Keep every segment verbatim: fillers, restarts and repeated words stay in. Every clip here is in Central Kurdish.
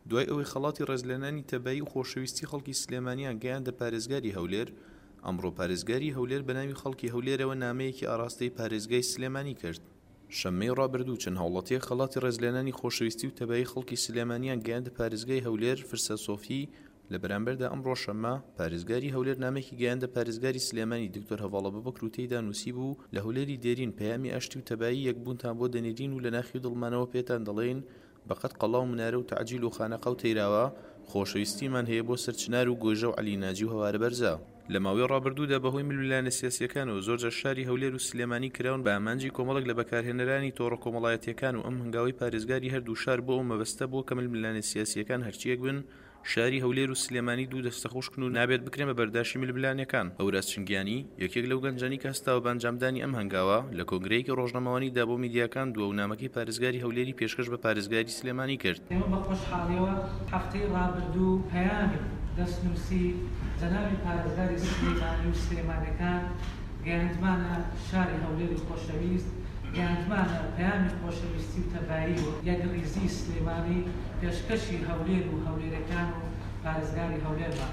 دوای ئەوەی خەڵاتی ڕێزلێنانی تەبەیی و خۆشەویستی خەڵکی سلێمانیان گەیاندە پارێزگاری هەولێر، ئەمڕۆ پارێزگاری هەولێر بە ناوی خەڵکی هەولێرەوە نامەیەکی ئاراستەی پارێزگای سلێمانی کرد. شەممەی ڕابردوو چەند هاوڵاتیە خەڵاتی ڕێزلێنانی خۆشەویستی و تەبەیی خەڵکی سلێمانیان گەیاندە پارێزگای هەولێر فرسە سۆفی لە بەرامبەردا ئەمڕۆ شەممە پارێزگاری هەولێر نامێکی گەیاندە پارێزگاری سلێمانی دکتۆر هەڤاڵە بەبەکر و تێیدا نووسی بوو لە هەولێری دێرین پەیامی ئاشتی و تەبایی یەکبوونتان بۆ دەنێرین و لە ناخی دڵمانەوە پێتان دەڵێن بەقەت قەڵا و منارە و تعجیل و خانەقە و تەیراوە خۆشەویستیمان هەیە بۆ سەرچنار و گۆژە و عەلیناجی و هەوارە بەرزە. لە ماوەی ڕابردوودا بەهۆی ململانە سیاسیەکانەوە زۆرجار شاری هەولێر و سلێمانی کراون بە ئامانجی کۆمەڵێک لە بەکارهێنەرانی تۆڕە کۆمەڵایەتیەکان و ئەم هەنگاوی پارێزگاری هەردوو شار بۆ ئەو مەبەستە بووە کە ململانە سیاسیەکان هەرچیەک بن شاری هەولێر و سلێمانی دوو دەستە خۆشکن و نابێت بکرێن بە بەرداشتی ململانیەکان. ئەوراس چنگیانی یەکێک لەو گەنجانی کە هەستاوە بە ئەنجامدانی ئەم هەنگاوە لە کۆنگرەیەکی ڕۆژنامەوانی بۆ میدیاکان دووە و نامەکەی پارێزگاری هەولێری پێشکەش بە پارێزگاری سلێمانی کرد. ئێمە بە خۆشحاڵیەوە هەفتەی ڕابردوو پەیامی دەستنووسی جەنابی پارێزگاری سلێمانی و سلێمانیەکان گەیاندمانە شاری هەولێری خۆشەویست، گەیاندمانە پەیامی خۆشەویستی و تەبایی و یەکڕیزی سلێمانی پێشکەشی هەولێر و هەولێرەکان و پارێزگاری هەولێرمان.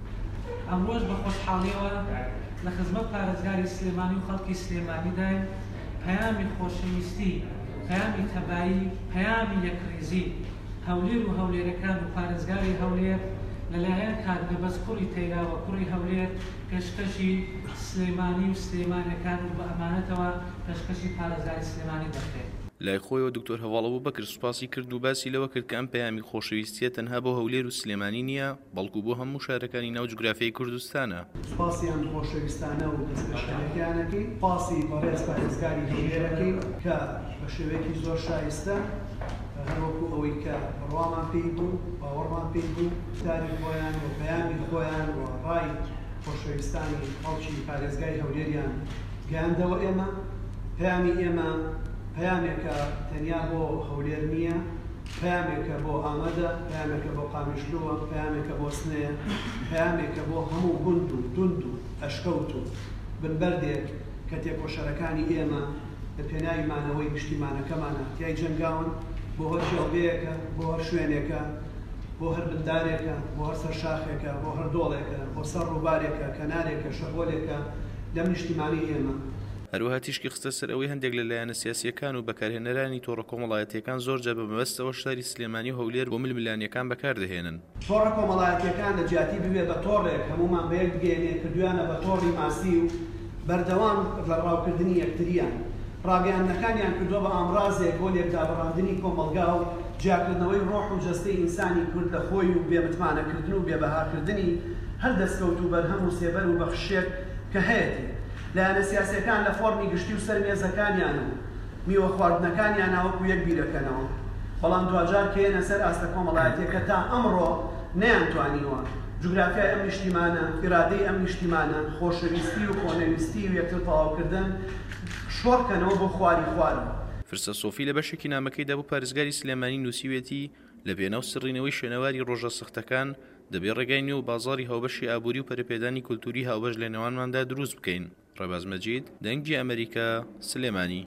ئەمڕۆژ بە خۆشحاڵیەوە لە خزمەت پارێزگاری سلێمانی و خەڵکی سلێمانی داین پەیامی خۆشەویستی، پەیامی تەبایی، پەیامی یەکڕیزی هەولێر و هەولێرەکان و پارێزگاری هەولێر لەلایەن کارگەبەز کوڕی تەیراوە کوڕی هەولێر پێشکەشی سلێمانی و سلێمانیەکان و بە ئەمانەتەوە پێشکەشی پارێزگاری سلێمانی دەکرێت. لای خۆیەوە دکتۆر هەڤاڵە بەبەکر سوپاسی کرد و باسی لەوە کرد کە ئەم پەیامی خۆشەویستیە تەنها بۆ هەولێر و سلێمانی نییە بەڵکو بۆ هەموو شارەکانی ناو جوگرافیای کوردستانە. سوپاسیان خۆشەویستانە و دەستپێشانەکەیانەکەی، سوپاسی بەڕێز پارێزگاری هەولێرەکەی کە بە شێوەیەکی زۆر شایستە هەروەکو ئەوەی کە بڕوامان پێی بوو باوەڕمان پێی بوو داری خۆیان و پەیامی خۆیان و ڕای خۆشەویستانی خەڵکی پارێزگای هەولێریان گەیاندەوە. ئێمە پەیامی ئێمە پەیامێکە تەنیا بۆ هەولێر نییە، پەیامێکە بۆ ئامەدە، پەیامێکە بۆ قامیشلووە، پەیامێکە بۆ سنەیە، پەیامێکە بۆ هەموو گوند و دوند و ئەشکەوت و بنبەردێک کە تێکۆشەرەکانی ئێمە لە پێناوی مانەوەی گشتیمانەکەمانە تیای جەنگاون بۆ هەر جێڵبەیەکە، بۆ هەر شوێنێکە، بۆ هەر بندارێکە، بۆ هەر سەر شاخێکە، بۆ هەر دۆڵێکە، بۆ سەر ڕووبارێکە، کەنارێکە، شەغۆلێکە لەم نیشتیمانی ئێمە. هەروەها تیشکی خستە سەر ئەوەی هەندێک لەلایەنە سیاسیەکان و بەکارهێنەرانی تۆڕە کۆمەڵایەتیەکان زۆرجار بە مەبەستەوە شاری سلێمانی و هەولێر بۆ ململانیەکان بەکاردەهێنن. تۆڕە کۆمەڵایەتیەکان لە جیاتی ببێ بە تۆڕێک هەمومان بەیەک بگەێنێ کردویانە بە تۆڕی ماسی و بەردەوام لە ڕاوکردنی یەکتریان. ڕاگەیاندنەکانیان کردووە بە ئامڕازێک بۆ لێکدابڕاندنی کۆمەلگا و جیاکردنەوەی ڕۆح و جەستەی ئینسانی کورد لە خۆی و بێمتمانەکردن و بێبەهارکردنی هەر دەستکەوت و بەرهەم و سێبەر و بەخشێک کە هەیەتی. لایەنە سیاسیەکان لە فۆرمی گشتی و سەرمێزەکانیان و میوە خواردنەکانیان ناوەکو یەک بیرەکەنەوە، بەڵام دوجار کێنە سەر ئاستە کۆمەڵایەتیەکە تا ئەمڕۆ نەیانتوانیوە جوگرافیای ئەم نیشتیمانە، ئیرادەی ئەم نیشتیمانە، خۆشەویستی و خۆنەویستی و یەکتر تەواوکردن شۆڕکەنەوە بۆ خواری خوارن. فرسە سۆفی لە بەشێکی نامەکەیدا بۆ پارێزگاری سلێمانی نووسیوێتی لە بێناو سڕینەوەی شوێنەواری ڕۆژە سەختەکان دەبێت ڕێگای نوێ و بازاڕی هاوبەشی ئابووری و پەرەپێدانی کولتوری هاوبەش لە نێوانماندا دروست بکەین. ڕێباز مەجید، دەنگی ئەمریکا، سلێمانی.